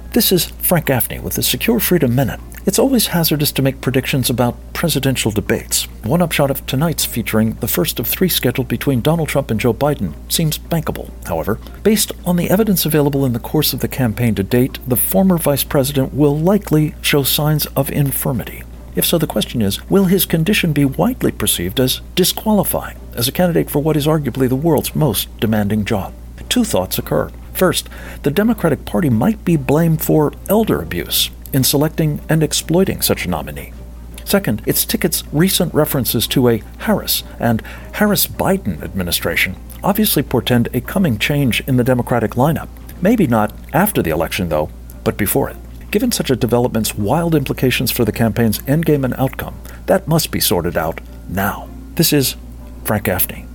This is Frank Gaffney with the Secure Freedom Minute. It's always hazardous to make predictions about presidential debates. One upshot of tonight's, featuring the first of 3 scheduled between Donald Trump and Joe Biden, seems bankable. However, based on the evidence available in the course of the campaign to date, the former vice president will likely show signs of infirmity. If so, the question is, will his condition be widely perceived as disqualifying as a candidate for what is arguably the world's most demanding job? 2 thoughts occur. First, the Democratic Party might be blamed for elder abuse in selecting and exploiting such a nominee. Second, its ticket's recent references to a Harris and Harris-Biden administration obviously portend a coming change in the Democratic lineup. Maybe not after the election, though, but before it. Given such a development's wild implications for the campaign's endgame and outcome, that must be sorted out now. This is Frank Gaffney.